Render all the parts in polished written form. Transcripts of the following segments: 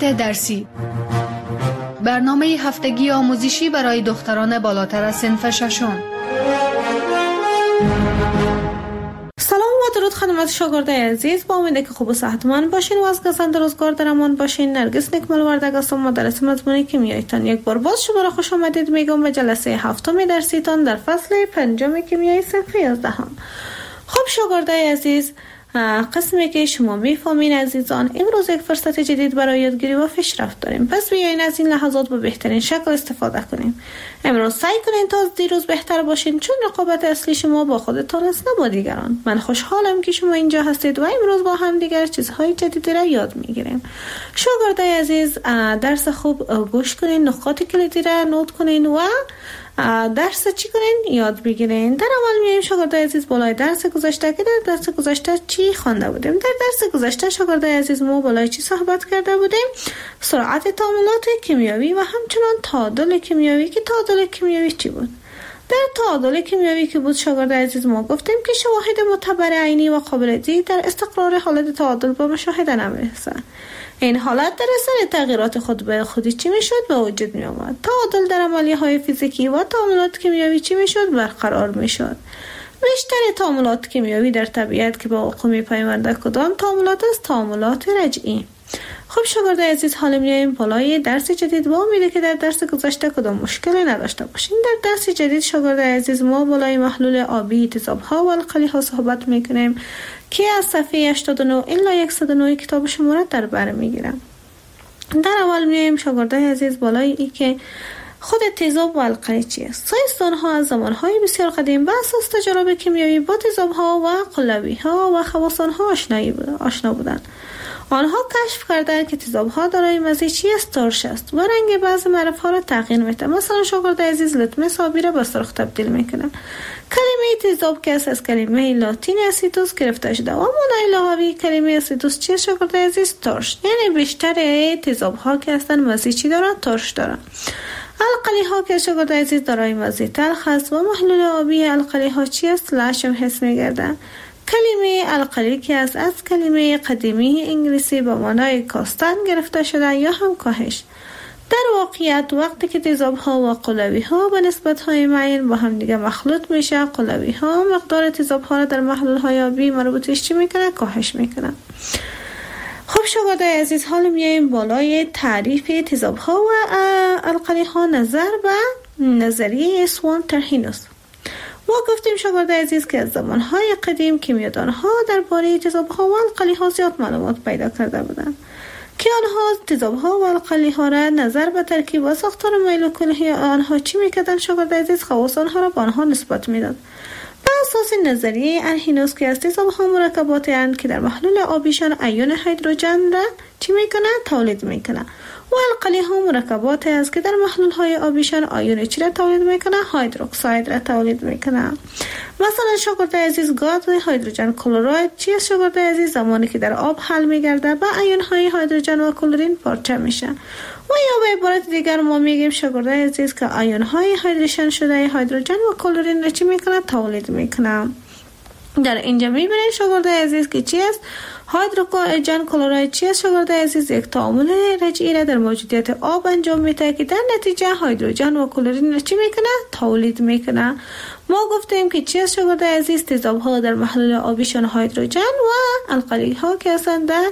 ساعت درسی، برنامه هفتگی آموزشی برای دختران بالاتر از صنف ششم. سلام و درود خدمت شاگردای عزیز، با امید که خوب و صحتمند باشین و از گزند روزگار در امان باشین. نرگس نکمل وردگ هستم، مدرس مضمون کیمیاییتان. یک بار باز شما را خوش آمدید میگم به جلسه هفتم درسیتان در فصل 5 کیمیای صنف 11. خب شاگردای عزیز، قسمی که شما میفهمین عزیزان، امروز یک فرصت جدید برای یادگیری و پیشرفت داریم. پس بیاین از این لحظات به بهترین شکل استفاده کنیم. امروز سعی کنین تا از دیروز بهتر باشین، چون رقابت اصلی شما با خودتان است نه با دیگران. من خوشحالم که شما اینجا هستید و امروز با هم دیگر چیزهای جدیدی را یاد میگیریم. شاگردای عزیز، درس خوب گوش کنین، نکات کلیدی را نوت کنین و درس چی کنین یاد بگیرین. در اول میایم شاگردای عزیز بالای درس گذشته که در درس گذشته چی خوانده بودیم. در درس گذشته شاگردای عزیز ما بالای چی صحبت کرده بودیم؟ سرعت تعاملات کیمیایی و همچنان تعادل کیمیایی. که تعادل کیمیایی چی بود؟ در تعادل کیمیایی که بود شاگردای عزیز ما گفتیم که شواهد معتبر عینی و قابل دید در استقرار حالت تعادل به مشاهده نمی‌رسه. این حالت در اثر تغییرات خود به خودی چی میشد به وجود می آمد. تعادل در عملیه های فیزیکی و تعاملات کیمیایی چی میشد برقرار میشد. بیشتر تعاملات کیمیایی در طبیعت که با وقوع میپیوندند کدام تعاملات است؟ تعاملات رجعی. خب شاگردای عزیز، حالا میایم بالای درس جدید و امیده که در درس گذشته کدام مشکلی نداشته باشین. در درس جدید شاگردای عزیز ما بالای محلول آبی، تیزاب‌ها و القلی‌ها صحبت میکنیم که از صفحه 89 الی 109 کتاب شما را در بر میگیرم. در اول میایم شاگردای عزیز بالای ای که خود تیزاب و القلی چی است. ساینسدان‌ها از زمانهای بسیار قدیم بر اساس تجارب کیمیایی با تیزاب‌ها و قلوی‌ها و خواصان‌ها آشنا بودند. آنها کشف کردند که تیزاب‌ها دارای مزه چی است؟ ترش است و رنگ بعضی معرف‌ها را تغییر می‌دهد. مثلا شاگردای عزیز لتمس آبی را به سرخ تبدیل می‌کنند. کلمه تیزاب که از کلمه لاتین اسیتوس گرفته شده و معنای لغوی کلمه اسیتوس چی است شاگردای عزیز؟ ترش. یعنی بیشتر تیزاب‌ها که هستند مزه چی دارند؟ ترش دارند. القلی‌ها که شاگردای عزیز دارای مزه تلخ است و محلول آبی القلی‌ها چی است؟ لشم حس می‌گردند. کلمه القلی که از کلمه قدیمی انگلیسی به معنای کاستن گرفته شده یا هم کاهش. در واقعیت وقتی که تیزاب‌ها و قلوی‌ها به نسبت‌های معین با هم دیگه مخلوط میشه، قلوی‌ها مقدار تیزاب‌ها را در محلول‌های آبی مربوطش چی میکنه؟ کاهش میکنه. خب شاگردای عزیز، حالا میایم بالای تعریف تیزاب‌ها و القلی‌ها نظر به نظریه سوان ترهینوس. ما گفتیم شاگردای عزیز که از زمانهای قدیم کیمیادانها درباره تیزاب‌ها و القلی‌ها زیاد معلومات پیدا کرده بودند که آنها تیزاب‌ها و القلی‌ها را نظر به ترکیب و ساختار مولکولی آنها چی می‌کردند شاگردای عزیز؟ خواص آنها را به آنها نسبت می‌داد. بر اساس نظریه ارهینوس که از تیزاب‌ها مرکباتی اند که در محلول آبیشان ایون هیدروژن را چی می‌کنه؟ تولید می‌کنه. و القلی‌ها مرکباتی است که در محلول‌های آبیشان آیون چی را تولید میکنه؟ هیدروکساید را تولید میکنه. مثلا شاگردای عزیز گاز هیدروژن کلراید چی است شاگردای عزیز؟ زمانی که در آب حل میگرده به آیون‌های هیدروژن و کلورین پارچه میشه. و یا به عبارت دیگر ما میگیم شاگردای عزیز که آیون‌های هیدروژن شده هیدروژن و کلورین را چی میکنه؟ تولید میکنه. در اینجا میبینید شاگردای عزیز که چی است؟ هیدروژن کلراید چی است شاگردای عزیز؟ یک تعامل رجعی را در موجودیت آب انجام میده که در نتیجه هیدروژن و کلورین را چی میکنه؟ تولید میکنه. ما گفتیم که چی است شاگردای عزیز؟ تیزاب‌ها در محلول آبیشان هیدروژن و القلی‌ها که هستند در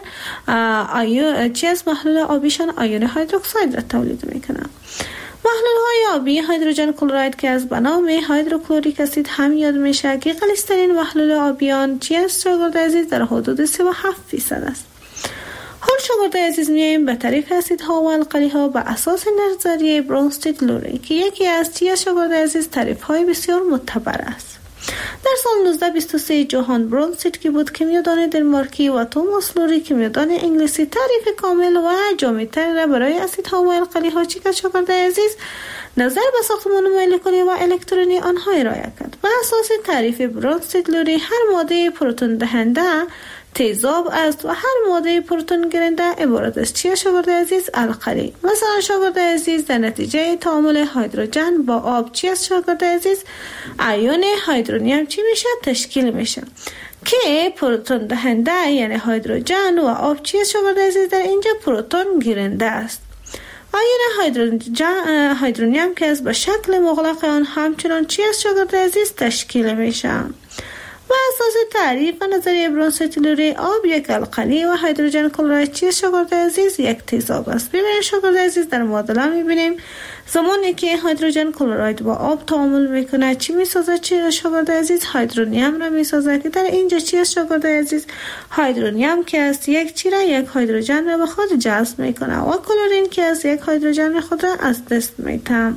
چی است؟ محلول آبیشان آیون هیدروکساید را تولید میکنه. محلول‌های آبی هیدروژن کلراید که از بنام هیدروکلوریک اسید هم یاد میشه که غلیظ‌ترین محلول آبیان چی است شاگردای عزیز؟ در حدود 37% است. حال شاگردای عزیز میایم به تعریف اسیدها و القلی‌ها به اساس نظریه برونستید-لوری که یکی از چی است شاگردای عزیز؟ تعریف‌های بسیار معتبر است. در سال 1923 جوهان برونستید که بود کیمیادان دنمارکی و توماس لوری کیمیادان انگلیسی تعریف کامل و جامع‌تر را برای اسیدها و القلی‌ها چی کرد شاگردای عزیز؟ نظر به ساختمان مولکولی و الکترونی آنها ارائه کرد. بر اساس تعریف برونستید-لوری هر ماده پروتون دهنده تیزاب است و هر ماده پروتون گیرنده عبارت از چی شاگردای عزیز؟ القلی. مثلا شاگردای عزیز در نتیجه تعامل هیدروژن با آب چی است شاگردای عزیز؟ ایون هیدرونیم چی میشه؟ تشکیل میشه که پروتون دهنده یعنی هیدروژن و آب چی است شاگرد عزیز؟ در اینجا پروتون گیرنده است. آیون هیدرونیم که از به شکل مغلق آن همچنان چی است شاگرد عزیز؟ تشکیل میشه. و اساس تعریف و نظریه برونستیلوری آب یک القلی و هیدروژن کلراید چی است شاگرد عزیز؟ یک تیزاب است. ببینید شاگرد عزیز در معادله میبینیم زمانی که هیدروژن کلراید با آب تعامل میکنه چی میسازه؟ چی شاگرد عزیز؟ هیدرونیم را میسازه که در اینجا چی است شاگرد عزیز؟ هیدرونیم که است یک چی را یک هیدروژن را به خود جذب میکنه و کلورین که است یک هیدروژن خود را از دست میده.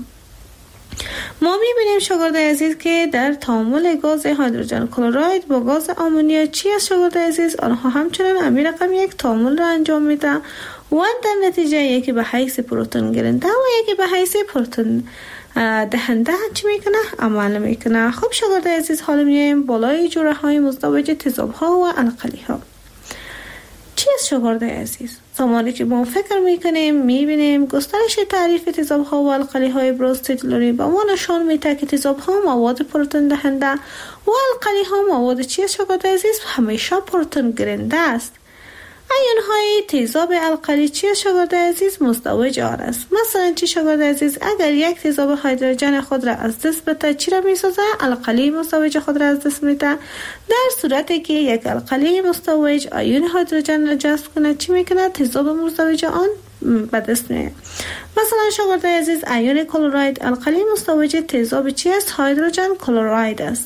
ما میبینیم شاگرد عزیز که در تعامل گاز هیدروژن کلراید با گاز آمونیا چی است شاگرد عزیز؟ آنها همچنان همین رقم یک تعامل را انجام میده و در نتیجه یکی به حیث پروتون گیرنده و یکی به حیث پروتون دهنده چی میکنه؟ عمل میکنه. خب شاگرد عزیز حالا میایم بالای جوره های مزدوج تیزاب ها و القلی ها. چی است شاگرد عزیز؟ زمانی که ما فکر میکنیم میبینیم گسترش تعریف تیزاب ها و القلی های برونستیلوری با ما نشان میده که تیزاب ها مواد پروتون دهنده و القلی ها مواد چی است شاگرد عزیز؟ همیشه پروتون گیرنده است. ایون های تیزاب القلی چی است شاگرد عزیز؟ مزدوج آر است. مثلا چی شاگرد عزیز؟ اگر یک تیزاب هیدروژن خود را از دست بده چی را میسازه؟ القلی مزدوج خود را از دست میده. در صورتی که یک القلی مزدوج ایون هیدروژن را جذب کنه چی میکنه؟ تیزاب مزدوج آن به دست میاد. مثلا شاگرد عزیز ایون کلراید القلی مزدوج تیزاب چی است؟ هیدروژن کلراید است.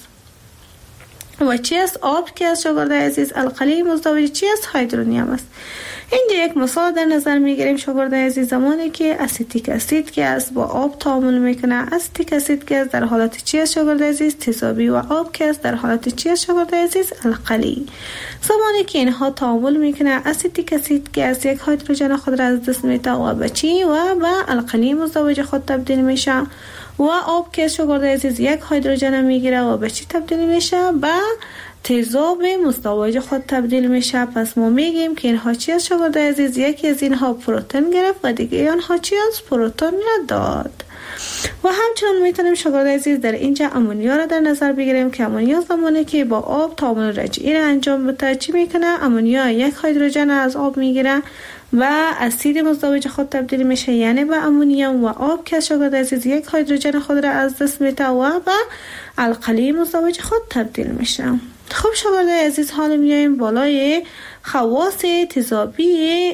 و چی است؟ آب که است شاگرد عزیز القلی مزدوج چی است؟ هیدرونیم است. اینجا یک مثال در نظر میگیریم شاگرد عزیز زمانی که اسیتیک اسید که است با آب تعامل میکنه. اسیتیک اسید که است در حالت چی است شاگرد عزیز؟ تیزابی و آب که است در حالت چی است شاگرد عزیز؟ القلی. زمانی که اینها تعامل میکنه اسیتیک اسید که است یک هیدروژن خود را از دست میده و به چی و به القلی مزدوج خود تبدیل میشه و آب که شاگرد عزیز یک هیدروژن میگیره و به چی تبدیل میشه؟ به تیزاب مزدوج خود تبدیل میشه. پس ما میگیم که اینها چی است شاگرد عزیز؟ یکی از اینها پروتون گرفت و دیگه آنها چی است؟ پروتون را داد. و همچنان میتونیم شاگرد عزیز در اینجا امونیا را در نظر بگیریم که امونیا زمانی که با آب تعامل رجعی را انجام بده چی میکنه؟ امونیا یک هیدروژن از آب میگیره و اسید مزدوج خود تبدیل میشه یعنی به امونیوم و آب که شاگرد عزیز یک هیدروژن خود را از دست میده و به القلی مزدوج خود تبدیل میشه. خب شاگرد عزیز حالا میایم بالای خواص تیزابی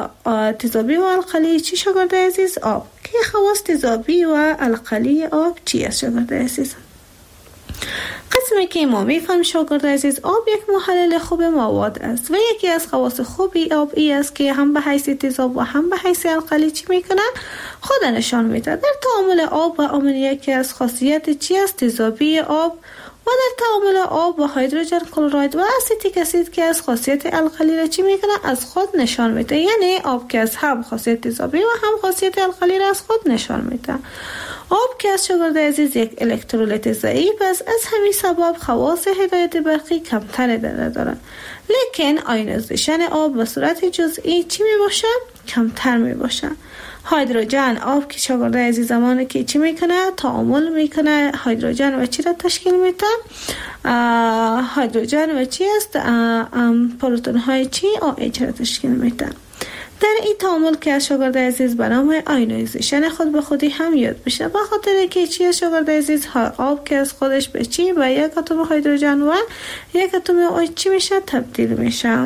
و القلی چی شاگرد عزیز؟ آب. که خواص تیزابی و القلی آب چی است شاگرد عزیز؟ قسمی که ما میفهم شاگرد عزیز آب یک محلل خوب مواد است و یکی از خواص خوبی آب ای است که هم به حیث تیزاب و هم به حیث القلی چی میکنه؟ خود نشان میده. در تعامل آب و آمونیا که از خاصیت چی است؟ تیزابی آب و در تعامل آب با هیدروژن کلراید و اسیتیک اسید که از خاصیت القلی را چی میکنه؟ از خود نشان میده. یعنی آب که از هم خاصیت تیزابی و هم خاصیت القلی را از خود نشان میده. آب که از شاگرد عزیز یک الکترولیت ضعیف است، از همین سبب خواص هدایت برقی کمتر داره. لیکن آیونیزیشن آب به صورت جزئی چی میباشه؟ کمتر میباشه. هیدروژن آب که شاگرد عزیز زمانی که چی میکنه؟ تعامل میکنه. هیدروژن و چی را تشکیل میده؟ هیدروژن و چی است؟ پروتون های چی؟ OH را تشکیل میده. در این تعامل که شاگرد عزیز به نام آیونیزیشن خود به خودی هم یاد بشه. به خاطر که چی شاگرد عزیز آب که از خودش به چی؟ به یک اتم هیدروژن و یک اتم OH چی میشه؟ تبدیل میشه.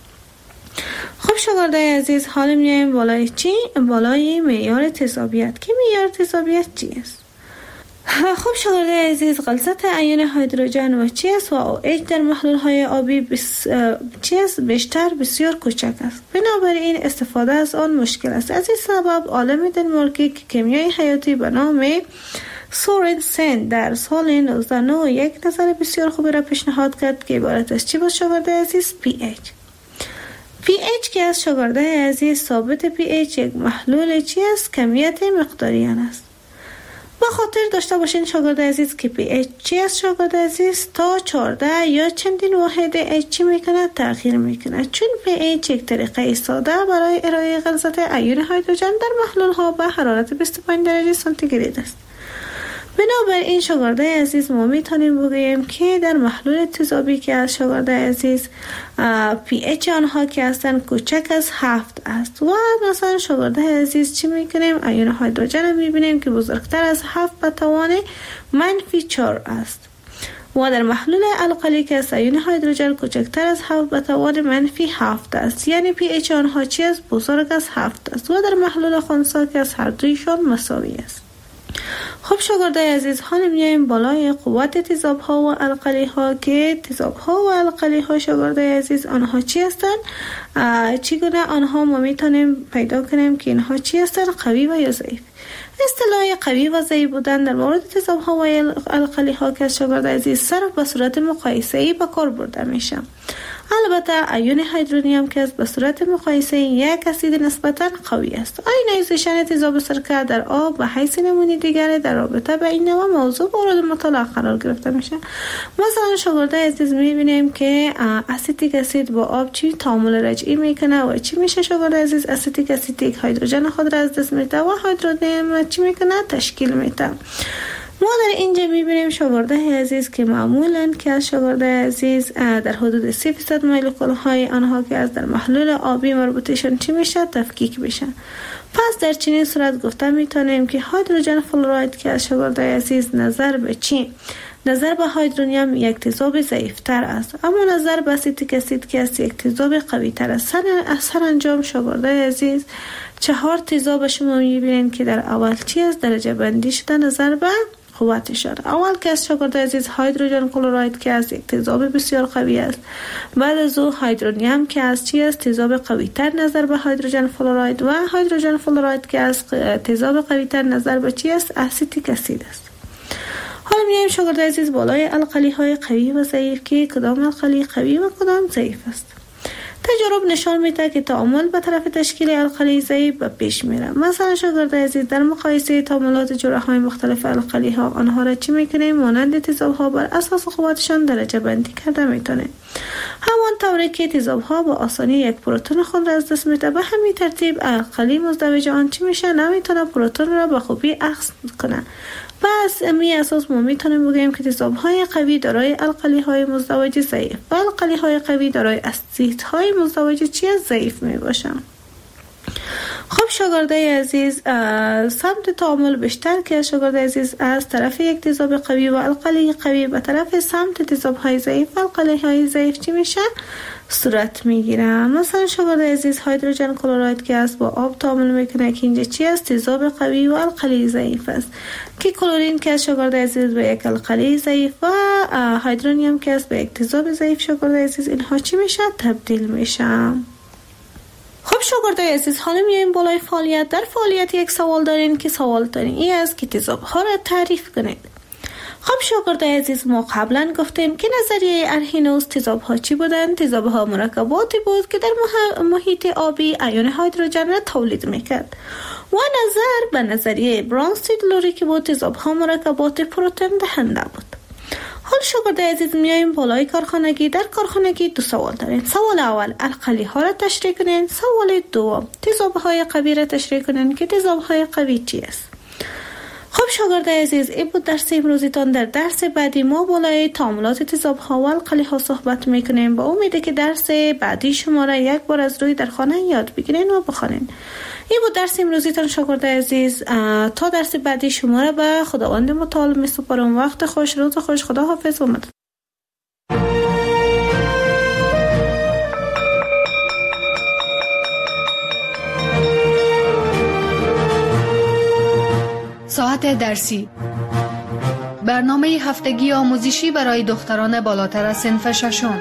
خب شاگرد عزیز حالا میایم بالای چی؟ بالای معیار تیزابیت. که معیار تیزابیت چی است؟ خب شاگرد عزیز غلظت ایون هیدروژن و چی است و OH در محلول های آبی چی است؟ بیشتر بسیار کوچک است. بنابراین استفاده از آن مشکل است. از این سبب عالم دانمارکی که کیمیای حیاتی به نام سورنسن در سال 1991 نظر بسیار خوبی را پیشنهاد کرد که عبارت از چی بود شاگرد عزیز؟ pH که از شاگرد عزیز ثابت pH یک محلول چی است؟ کمیت مقداریان است. با خاطر داشته باشین شاگرد عزیز که pH چی است شاگرد عزیز؟ تا 14 یا چندین واحد H چی میکنه؟ تغییر میکنه. چون pH یک طریقه ساده برای ارائه غلظت ایون هیدروژن در محلول ها به حرارت 25 درجه سانتیگراد است. بنا بنابراین شاگردای عزیز ما میتونیم بگوییم که در محلول تیزابی که از شاگردای عزیز pH آنها که هستن کوچک از 7 است و مثلا شاگردای عزیز چی میکنیم؟ ایون هیدروژن رو میبینیم که بزرگتر از 7 به توان -4 است و در محلول القلی که از ایون هیدروژن کوچکتر از 7 به توان -7 است، یعنی pH آنها چی است؟ بزرگ از 7 است و در محلول خنثی که از هر دویشان مساوی است. خب شاگردای عزیز حالا میایم بالای قوت تیزاب ها و القلی ها که تیزاب ها و القلی ها شاگردای عزیز آنها چی هستند؟ چگونه آنها ما میتونیم پیدا کنیم که اینها چی هستند؟ قوی و یا ضعیف. اصطلاح قوی و ضعیف بودن در مورد تیزاب ها و القلی ها که شاگردای عزیز صرف به صورت مقایسه‌ای به کار برده میشه. البته ایون هیدرونیم که به صورت مقایسه یک اسید نسبتا قوی است. آیونیزیشن تیزاب سرکه در آب و حیث نمونه دیگر در رابطه به این نوع موضوع مورد مطالعه قرار گرفته میشه. مثلا شاگردای عزیز میبینیم که اسیتیک اسید با آب چی تعامل رجعی میکنه و چی میشه شاگردای عزیز؟ اسیتیک اسید هیدروژن خود را از دست میده و هیدرونیم چی میکنه؟ تشکیل میده. ما در اینجا میبینیم شاگردای عزیز که معمولاً که از شاگردای عزیز در حدود 3% مولکول های آنها که از در محلول آبی مربوطشون چی میشه؟ تفکیک میشن. پس در چنین صورت گفته میتونیم که هیدروژن فلوراید که از شاگردای عزیز نظر به چی؟ نظر به هیدرونیم یک تیزاب ضعیفتر است، اما نظر به اسیتیک اسید که است یک تیزاب قوی تر است. سرانجام شاگردای عزیز 4 تیزاب شما میبینید که در اول چی است؟ درجه بندی شده نظر به قوتشان. اول که از شاگردای عزیز هیدروژن کلراید که از یک تیزاب بسیار قوی است، بعد از او هیدرونیم که از چی است؟ تیزاب قوی تر نظر به هیدروژن فلوراید و هیدروژن فلوراید که از تیزاب قوی تر نظر به چی است؟ اسیتیک اسید است. حالا میایم شاگردای عزیز بالای القلی های قوی و ضعیف که کدام القلی قوی و کدام ضعیف است. تجارب نشان میده که تعامل به طرف تشکیل القلی ضعیف به پیش میره. مثلا شاگردای عزیز در مقایسه تعاملات جرعه های مختلف القلی ها آنها را چی میکنیم؟ مانند تیزاب ها بر اساس قوتشان درجه بندی کرده میتونه. همان طوری که تیزاب ها با آسانی یک پروتون خود را از دست میده، به همین ترتیب القلی مزدوج آن چی میشه؟ نمیتونه پروتون را به خوبی اخذ کنه. پس امی اساس ما میتونیم بگیم که تیزاب های قوی دارای القلی های مزدوج ضعیف و القلی های قوی دارای اسید های مزدوج چی ضعیف می باشن. خب شاگردای عزیز سمت تعامل بیشتر که شاگردای عزیز از طرف یک تیزاب قوی و القلی قوی به طرف سمت تیزاب های ضعیف و القلی های ضعیف چی میشن؟ صورت میگیره. مثلا شاگردای عزیز هیدروژن کلراید که است با آب تعامل میکنه که اینجا چی است؟ تیزاب قوی و القلی ضعیف است که کلورین که از شاگردای عزیز به یک القلی ضعیف و هیدرونیم که است به یک تیزاب ضعیف شاگردای عزیز اینها چی میشه؟ تبدیل میشن. خب شاگردای عزیز حالا میایم بالای فعالیت. در فعالیت یک سوال دارین که سوال دارین این است که تیزاب ها را تعریف کنید. خب شاگردای عزیز ما قبلا گفتیم که نظریه ارهینوس تیزاب ها چی بودن؟ تیزاب ها مرکباتی بود که در محیط آبی ایون هیدروژن را تولید میکرد و نظر به نظریه برانستید-لوری که بود تیزاب ها مرکبات پروتون دهنده بود. حال شاگردای عزیز میایم بالای کارخانگی. در کارخانگی 2 سوال دارین. سوال اول القلی ها را تشریح کنین. سوال دوم تیزاب های قوی را تشریح کنین که تیزاب های قوی چی است. خب شاگردای عزیز این بود درس امروزیتان. در درس بعدی ما بالای تعاملات تیزاب ها و القلی ها صحبت میکنیم. با امید که درس بعدی شما را یک بار از روی در خانه یاد بگیرین و بخوانین. این بود درس امروزیتان شاگردای عزیز. تا درس بعدی شما را به خداوند متعال میسپارم. وقت خوش، روز خوش، خدا حافظ و مدد. ساعت درسی، برنامه هفتگی آموزشی برای دختران بالاتر از صنف ششم.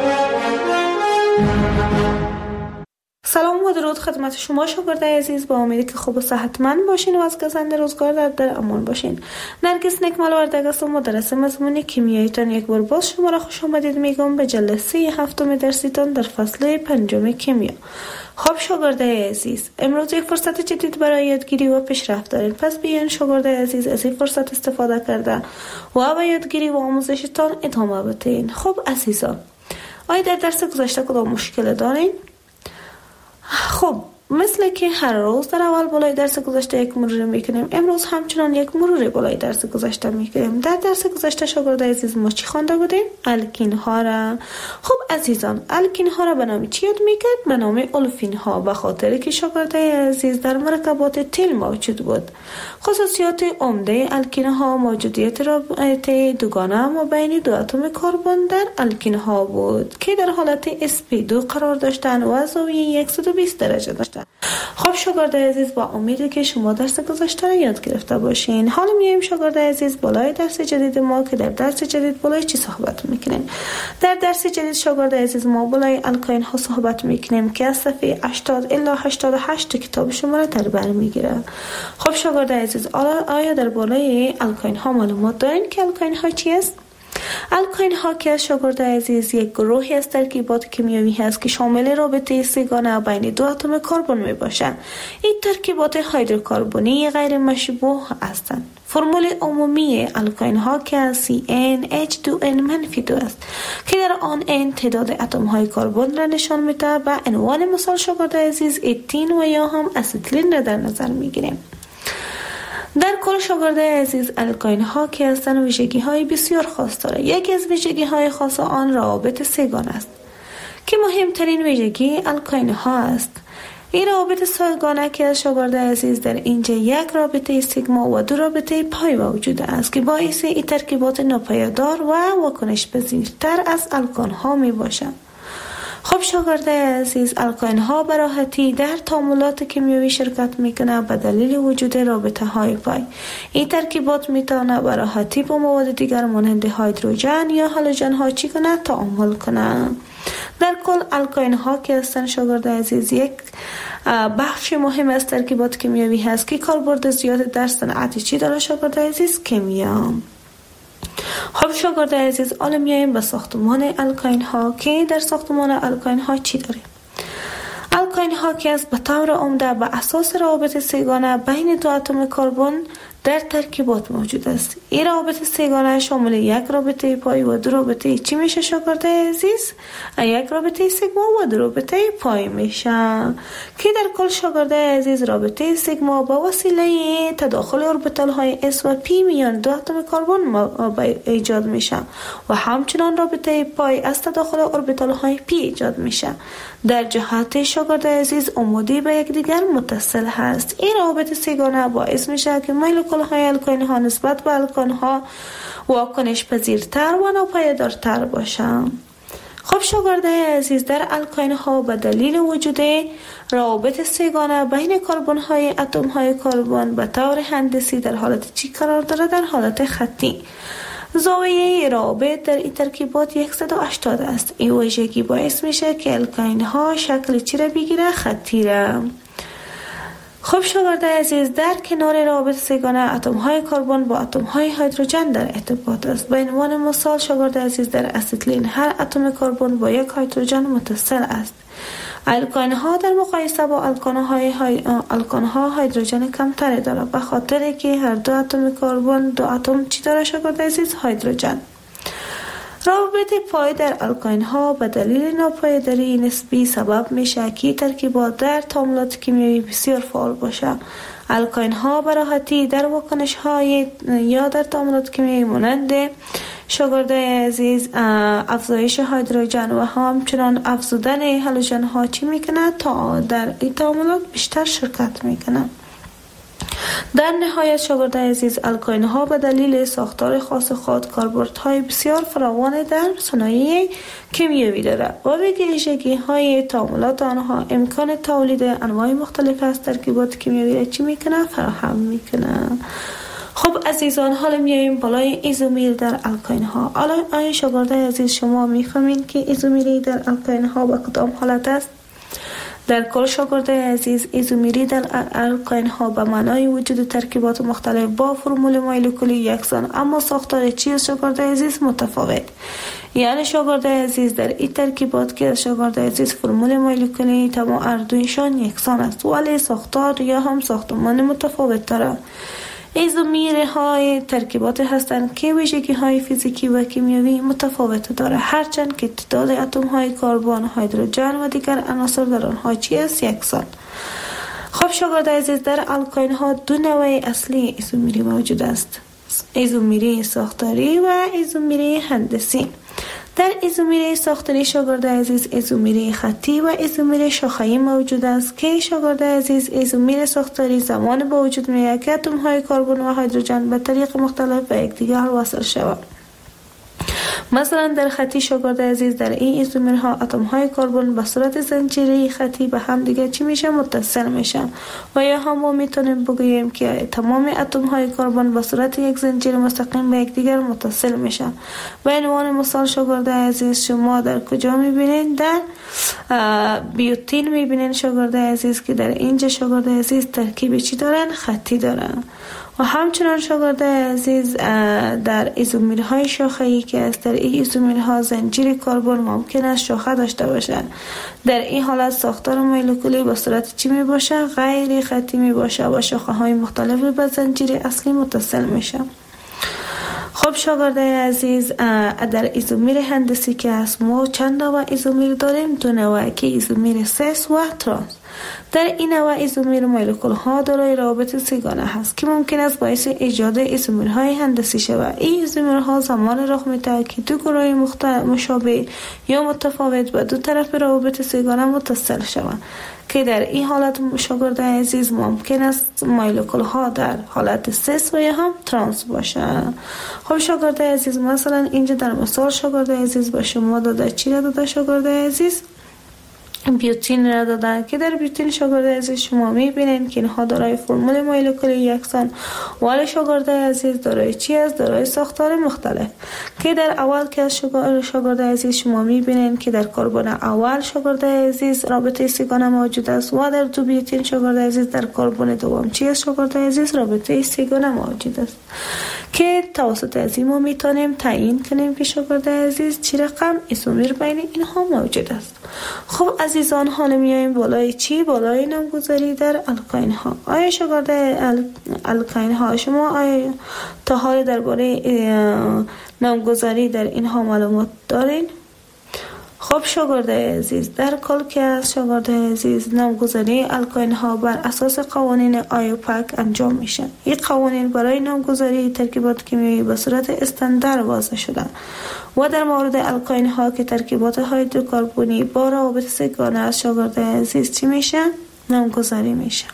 سلام و درود خدمت شما شاگردای عزیز. با امیدی که خوب و صحتمند باشین و از گزند روزگار در امان باشین. نرگس نکمل وردگ هستم، مدرس مضمون کیمیاییتان. یک بار باز شما را خوش آمدید میگم به جلسه 7 درسیتان در فصل 5 کیمیا. خب شاگردای عزیز، امروز یک فرصت جدید برای یادگیری و پیشرفت دارین. پس بیاین شاگردای عزیز از این فرصت استفاده کرده و به یادگیری و آموزشتان ادامه بدین. خب عزیزان، آیا در درس گذشته کدام مشکل دارین؟ خب مثل که هر روز در اول بالای درس گذشته یک مرور میکنیم، امروز همچنان یک مرور بالای درس گذشته میکنیم. در درس گذشته شاگرد عزیز ما چی خوانده بودیم؟ الکین ها را. خب عزیزان، الکین ها را به نام چی یاد میکرد؟ به نام اولفین ها، به خاطر که شاگرد عزیز در مرکبات تیل موجود بود. خصوصیات عمده الکین ها موجودیت رابطه دوگانه ما بین دو اتم کربن در الکین ها بود که در حالت sp2 قرار داشتند و زاویه 120 درجه داشتند. خب شاگرد عزیز، با امیدی که شما درس گذشته را یاد گرفته باشین. حالا میایم شاگرد عزیز بالای درس جدید ما که در درس جدید بالای چی صحبت میکنیم؟ در درس جدید شاگرد عزیز ما بالای الکین ها صحبت میکنیم که از صفحه 80 الی 88 کتاب شما را در بر میگیره. خب شاگرد عزیز، آیا در بالای الکین ها معلومات دارین که الکین ها چی است؟ الکین ها که شاگرد عزیز یک گروهی از ترکیبات کیمیایی هست که شامل رابطه سه‌گانه بین دو اتم کربن می باشند. این ترکیبات هیدروکربنی غیر مشبوه هستند. فرمول عمومی الکین ها که CnH2n-2 است که در آن n تعداد اتم های کربن را نشان میده. به عنوان مثال شاگرد عزیز اتین و یا هم اسیتیلین را در نظر میگیریم. در کل شاگرد عزیز، الکین ها که هستند ویژگی های بسیار خاص داره. یکی از ویژگی های خاص آن روابط سه‌گانه است که مهمترین ویژگی الکین ها است. این روابط سه‌گانه که شاگرد عزیز در اینجا یک رابطه سیگما و دو رابطه پای موجود است که باعث این ترکیبات ناپایدار و واکنش پذیرتر از الکین ها می باشند. خب شاگرد عزیز، الکین ها به راحتی در تعاملات کیمیایی شرکت میکنه به دلیل وجود رابطه های پای. این ترکیبات میتونه به راحتی با مواد دیگر مانند هیدروژن یا هالوژن ها چی کنه؟ تعامل کنه. در کل الکین ها که هستن شاگرد عزیز یک بخش مهم از ترکیبات کیمیایی هست که کاربرد زیاد در صنعت چی داره شاگرد عزیز؟ کیمیا. خب شاگرد عزیز، حالا میایم به ساختمان الکین ها که در ساختمان الکین ها چی داریم؟ الکین ها که از به طور عمده به اساس روابط سه‌گانه بین دو اتم کربن در ترکیبات موجود است. این روابط سه‌گانه شامل یک رابطه پای و دو رابطه چی میشه شاگرد عزیز؟ یک رابطه سیگما و دو رابطه پای میشه که در کل شاگرد عزیز رابطه سیگما با وسیله تداخل اوربیتال های S و P میان دو اتم کربن ایجاد میشه و همچنان رابطه پای از تداخل اوربیتال های P ایجاد میشه. در جهت شاگرد عزیز عمودی به یکدیگر متصل هست. این روابط سه‌گانه باعث میشه که مولکول های الکین ها نسبت به الکین ها واکنش پذیرتر و ناپایدارتر باشند. خب شاگرد عزیز، در الکین ها به دلیل وجود روابط سه‌گانه بین کربن های اتم های کربن به طور هندسی در حالت چی قرار داره؟ در حالت خطی. زاویه روابط در این ترکیبات 180 است. این ویژگی باعث میشه که الکین ها شکل چی را بگیره؟ خطی را. خب شاگرد عزیز، در کنار روابط سه‌گانه اتم های کربن با اتم های هیدروژن در ارتباط است. به عنوان مثال شاگرد عزیز، در اسیتیلین هر اتم کربن با یک هیدروژن متصل است. الکین ها در مقایسه با الکین ها هیدروژن کمتری داره به خاطر که هر دو اتم کربن دو اتم چی داره شاگرد عزیز؟ هیدروژن. روابط پای در الکین ها به دلیل ناپایداری نسبی سبب میشه که ترکیبات در تعاملات کیمیایی بسیار فعال باشه. الکین ها به راحتی در واکنش های یا در تعاملات کیمیایی مانند شاگرد عزیز افزایش هیدروژن و همچنان افزودن هالوژن ها چی میکنه؟ تا در این تعاملات بیشتر شرکت میکنه. در نهایت شاگرد عزیز، الکین ها به دلیل ساختار خاص خود کاربردهای بسیار فراوان در صنایع کیمیایی داره و به ویژگی های تعاملات آنها امکان تولید انواع مختلف از ترکیبات کیمیایی را چی میکنه؟ فراهم میکنه. خب عزیزان، حالا میایم بالای ایزومیر در الکین ها. آیا شاگرد عزیز شما میفهمین که ایزومیری در الکین ها به کدام حالت است؟ در کل شاگرد عزیز، ایزومیری در الکین ها به معنای وجود ترکیبات مختلف با فرمول مولکولی یکسان اما ساختار چیز شاگرد عزیز متفاوت. یعنی شاگرد عزیز در این ترکیبات که شاگرد عزیز فرمول مولکولی تمام اردویشان یکسان است ولی ساختار یا هم ساختمان متفاوت دارد. ایزومیر های ترکیبات هستند که ویژگی های فیزیکی و کیمیایی متفاوت داره هرچند که تعداد اتم های کربن، هیدروژن و دیگر عناصر در آنها چی است؟ یکسان. خب شاگردان عزیز، در الکاین ها دو نوع اصلی ایزومری موجود است: ایزومری ساختاری و ایزومری هندسی. در ایزومری ساختاری شاگردان عزیز ایزومری خطی و ایزومری شاخه‌ای موجود است که شاگردان عزیز ایزومری ساختاری زمان با وجود می‌آید که اتم های کربن و هیدروژن به طریق مختلف به یکدیگر وصل شوند. مثلا در خطی شاگردان عزیز، در این ایزومرها اتم های کربن به صورت زنجیره خطی به هم دیگه چی میشه؟ متصل میشن. و یا هم ما میتونیم بگوییم که تمام اتم های کربن به صورت یک زنجیر مستقیم به یکدیگر متصل میشن. به عنوان مثال شاگردان عزیز، شما در کجا میبینید؟ در بیوتین میبینید شاگردان عزیز که در اینجا شاگردان عزیز ترکیب چی دارن؟ خطی دارن. و همچنان شاگردان عزیز در ایزومرهای شاخه‌ای که است، در این ایزومرها زنجیر کربن ممکن است شاخه داشته باشد. در این حالت ساختار مولکولی به صورت چی می باشه؟ غیر خطی می باشه و شاخه های مختلف به زنجیر اصلی متصل میشه. خب شاگردان عزیز، در ایزومر هندسی که است ما چند نوع ایزومر داریم؟ دو نوع که ایزومر سس و ترانس. در این نوع ایزومر مولکول ها دارای روابط سه‌گانه هست که ممکن است باعث ایجاد ایزومرهای هندسی شود. این ایزومرها زمان رخ می‌دهد که دو گروه مشابه یا متفاوت به دو طرف روابط سه‌گانه متصل شوند که در این حالت شاگردان عزیز ممکن است مولکول ها در حالت سس و یا هم ترانس باشند. خب شاگردان عزیز، مثلا اینجا در مثال شاگردان عزیز به شما داده چی را داده شاگردان عزیز؟ بیوتین را دادن که در بیوتین شاگردان عزیز شما میبینید که اینها دارای فرمول مولکولی یکسان، ولی شاگردان عزیز دارای چی است؟ دارای ساختار مختلف که در اول که از شاگردان عزیز شما میبینید که در کربن اول شاگردان عزیز رابطه سه‌گانه موجود است و در دو بیوتین شاگردان عزیز در کربن دوم چی است شاگردان عزیز؟ رابطه سه‌گانه موجود است که توسط از این ما میتونیم تعیین کنیم که شاگردان عزیز چی رقم ایزومر بین اینها موجود است. خب عزیزان، حالا میایم بالای چی؟ بالای نامگذاری در الکاین ها. آیا شاگردان الکاین ها شما آیا تا حال درباره نامگذاری در اینها معلومات دارین؟ خب شاگردان عزیز، در کل که از شاگردان عزیز نامگذاری الکاین ها بر اساس قوانین آیوپاک انجام میشه. این قوانین برای نامگذاری ترکیبات کیمیایی به صورت استاندارد وضع شده و در مورد الکاین ها که ترکیبات هیدروکربنی با روابط سه‌گانه از شاگردان عزیز چی میشه؟ نامگذاری میشه.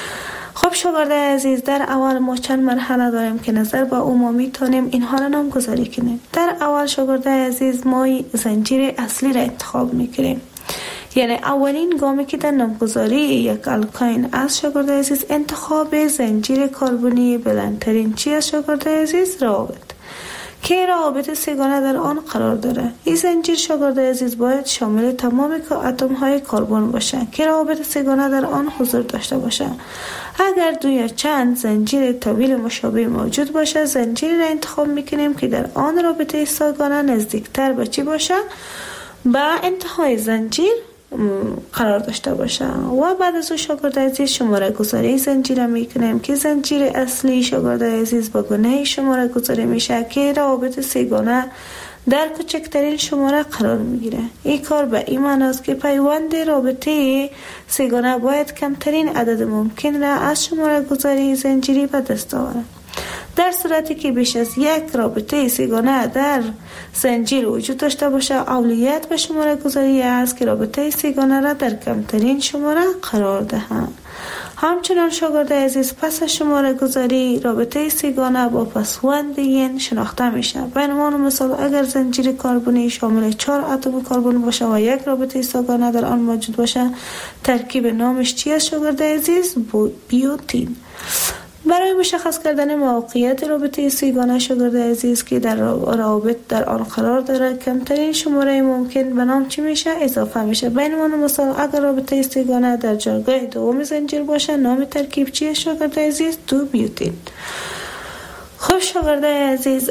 خب شاگردان عزیز، در اول ما چند مرحله داریم که نظر با او ما میتونیم اینها را نامگذاری کنیم. در اول شاگردان عزیز ما زنجیر اصلی را انتخاب میکنیم. یعنی اولین گامی که در نامگذاری یک الکاین از شاگردان عزیز انتخاب زنجیر کربنی بلندترین چی از شاگردان عزیز؟ روابط که روابط سه‌گانه در آن قرار داره. این زنجیر شاگردان عزیز باید شامل تمام اتم های کربن باشه که روابط سه‌گانه در آن حضور داشته باشه. اگر دو یا چند زنجیر طویل مشابه موجود باشه، زنجیری را انتخاب میکنیم که در آن رابطه سه‌گانه نزدیکتر به چی باشه؟ به انتهای زنجیر قرار داشته باشه. و بعد از او شاگردان عزیز شماره گذاری زنجیر میکنیم که زنجیر اصلی شاگردان عزیز با گونه شماره گذاری میشه که روابط سه‌گانه در کوچکترین شماره قرار میگیره. این کار به این معنی است که پیوند رابطه سه‌گانه باید کمترین عدد ممکن را از شماره گذاری زنجیری به دست آورد. در صورتی که بیش از یک رابطه سه‌گانه در زنجیر وجود داشته باشه، اولویت به شماره گذاری است که رابطه سه‌گانه را در کمترین شماره قرار دهند. همچنان شاگردان عزیز پس از شماره گذاری رابطه سه‌گانه با پسوند ین شناخته میشه. به عنوان مثال اگر زنجیر کربنی شامل 4 اتم کربن باشه و یک رابطه سه‌گانه در آن موجود باشه، ترکیب نامش چی است شاگردان عزیز؟ بیوتین. برای مشخص کردن موقعیت رابطه سه‌گانه شاگردان عزیز که در روابط در آن قرار داره، کمترین شماره ممکن به نام چی میشه؟ اضافه میشه. به عنوان مثال اگر رابطه سه‌گانه در جایگاه دوم زنجیر باشه، نام ترکیب چیه شاگردان عزیز؟ 2 بیوتین. خب شاگردان عزیز،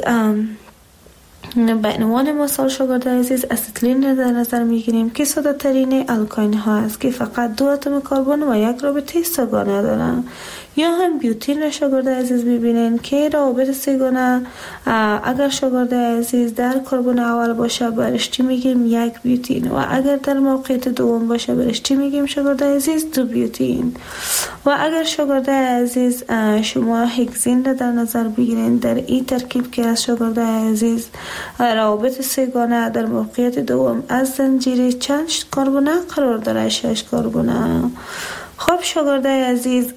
به عنوان مثال شاگردان عزیز استیلین را در نظر میگیریم که ساده ترین الکاین ها است که فقط 2 اتم کربن و یک رابطه سه‌گانه دارند. یا هم بیوتین را شاگرد عزیز ببینین که روابط سگانه اگر شاگرد عزیز در کربن اول باشه برش چی میگیم؟ یک بیوتین. و اگر در موقعیت دوم باشه برش چی میگیم شاگرد عزیز؟ دو بیوتین. و اگر شاگرد عزیز شما هگزین را در نظر بگیرین در این ترکیب که از شاگرد عزیز روابط سگانه در موقعیت دوم از زنجیره چند کربن قرار داره؟ 6 کربن. خب شاگرد عزیز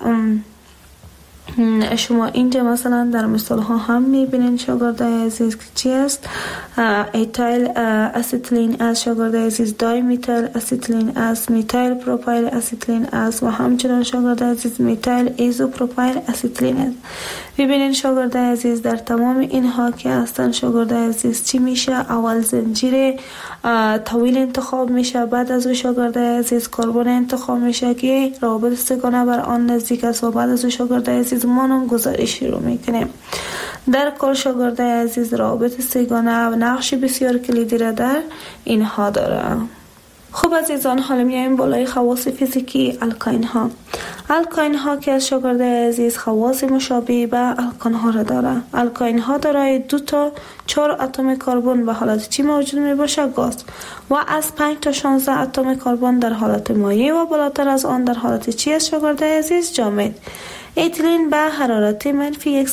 شما اینجا مثلا در مثال ها هم میبینین شاگرد عزیز که چی است؟ ایتایل اسیتیلین از شاگرد عزیز دای میتایل اسیتیلین از میتایل پروپایل اسیتیلین از و همچنان شاگرد عزیز میتایل ایزو پروپایل اسیتیلین است. ببینین شاگرد عزیز در تمام اینها که هستن شاگرد عزیز چی میشه؟ اول زنجیر طویل انتخاب میشه، بعد از او شاگرد عزیز کربن انتخاب میشه که روابط سگانه بر آن نزدیک است و بعد از او شاگرد عزیز مانون گذاری شروع میکنیم. در کل شاگرد عزیز روابط سگانه نقش بسیار کلیدی را در اینها داره. خب عزیزان حالا میایم بالای خواص فیزیکی الکاین ها. الکاین ها که از شاگرد عزیز خواص مشابه به الکان ها را داره. الکاین ها دارای 2 تا 4 اتم کربن به حالت چی موجود می باشه؟ گاز. و از 5 تا 16 اتم کربن در حالت مایع و بالاتر از آن در حالت چی است شاگرد عزیز؟ جامد. ایتیلین به حرارت منفی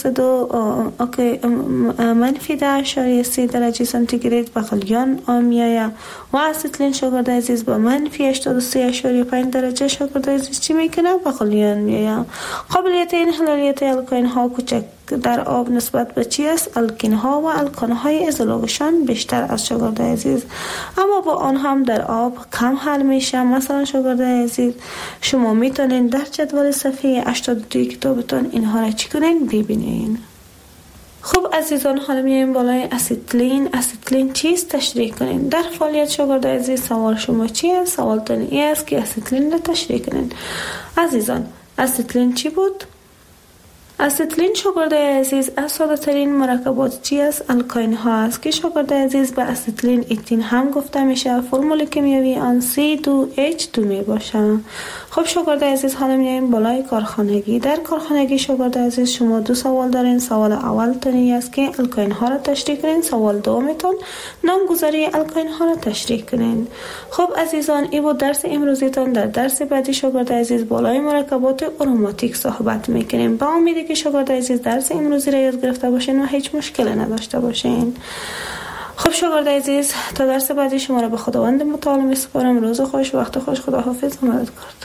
10.3 درجه سانتیگراد به غلیان میآید و اسیتیلین شاگرد عزیز به منفی 83.5 درجه شاگرد عزیز چی میکنه؟ به غلیان میآید. قابلیت انحلالیت الکاین ها کوچک در آب نسبت به چی است؟ الکین ها و الکان های ازولوگشان بیشتر از شاگرد عزیز، اما با آن هم در آب کم حل میشه. مثلا شاگرد عزیز شما میتونین در جدول صفحه 82 کتابتون اینها را چی کنین؟ ببینین. خب عزیزان حالا میایم بالای اسیتیلین. اسیتیلین چیست؟ تشریح کنین. در فعالیت شاگرد عزیز سوال شما چیه؟ سوالتون این است که اسیتیلین را تشریح کنین. عزیزان اسیتیلین چی بود؟ اسیتیلین شاگرد عزیز از ساده ترین مرکبات چی است؟ الکاین ها است که شاگرد عزیز به اسیتیلین ایتین هم گفته میشه. فرمول کیمیایی آن C2H2 می باشه. خب شاگرد عزیز حالا میایم بالای کارخانگی. در کارخانگی شاگرد عزیز شما 2 سوال دارین. سوال اول تونی است که الکاین ها را تشریح کنین. سوال دومتون نامگذاری الکاین ها را تشریح کنین. خب عزیزان این بود درس امروزیتون. در درس بعدی شاگرد عزیز بالای مرکبات آروماتیک صحبت میکنیم. با امید که شاگرد عزیز درس امروزی را یاد گرفته باشین و هیچ مشکلی نداشته باشین. خب شاگرد عزیز تا درس بعدی شما را به خداوند متعال میسپارم. روز خوش، وقت خوش، خداحافظ و مددکارتون.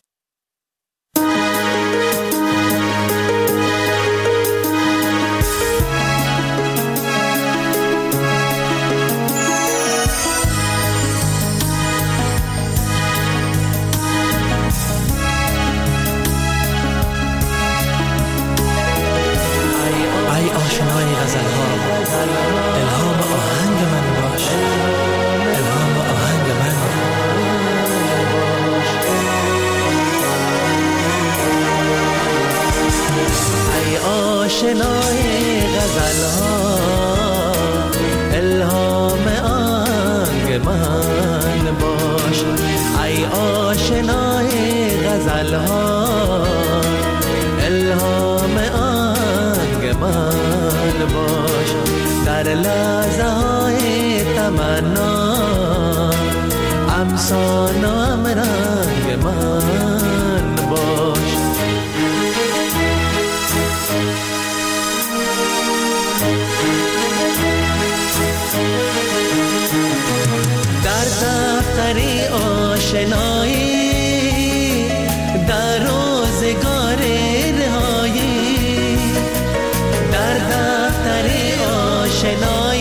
آشنای غزل ها الهام آهنگ من باش. ای آشنای غزل ها الهام آهنگ من باش. در لحظه های تمنا امسانم رنگ من باش. دفتر آشنایی در روزگار رهایی، در دفتر آشنایی